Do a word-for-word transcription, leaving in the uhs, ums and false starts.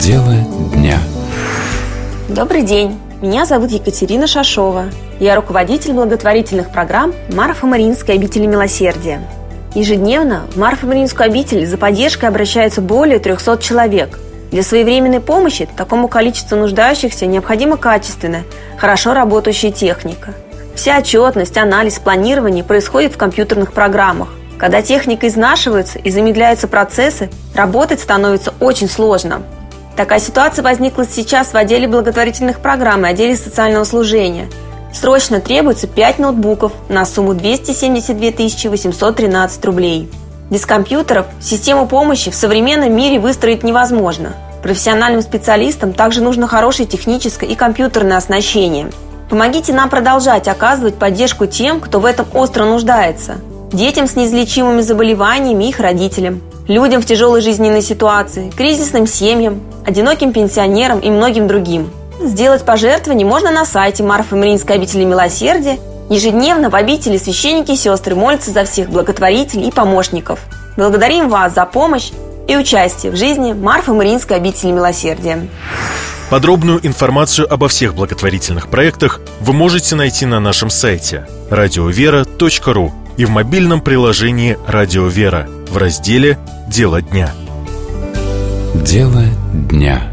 Дело дня. Добрый день, меня зовут Екатерина Шашова. Я руководитель благотворительных программ Марфо-Мариинской обители милосердия. Ежедневно в Марфо-Мариинскую обитель за поддержкой обращаются более трехсот человек. Для своевременной помощи такому количеству нуждающихся необходима качественная, хорошо работающая техника. Вся отчетность, анализ, планирование происходит в компьютерных программах. Когда техника изнашивается и замедляются процессы, работать становится очень сложно. Такая ситуация возникла сейчас в отделе благотворительных программ и отделе социального служения. Срочно требуется пять ноутбуков на сумму двести семьдесят две тысячи восемьсот тринадцать рублей. Без компьютеров систему помощи в современном мире выстроить невозможно. Профессиональным специалистам также нужно хорошее техническое и компьютерное оснащение. Помогите нам продолжать оказывать поддержку тем, кто в этом остро нуждается. Детям с неизлечимыми заболеваниями и их родителям, людям в тяжелой жизненной ситуации, кризисным семьям, одиноким пенсионерам и многим другим. Сделать пожертвование можно на сайте Марфо-Мариинской обители милосердия. Ежедневно в обители священники и сестры молятся за всех благотворителей и помощников. Благодарим вас за помощь и участие в жизни Марфо-Мариинской обители милосердия. Подробную информацию обо всех благотворительных проектах вы можете найти на нашем сайте радиовера точка ру и в мобильном приложении «Радио Вера» в разделе «Дело дня». Дело дня.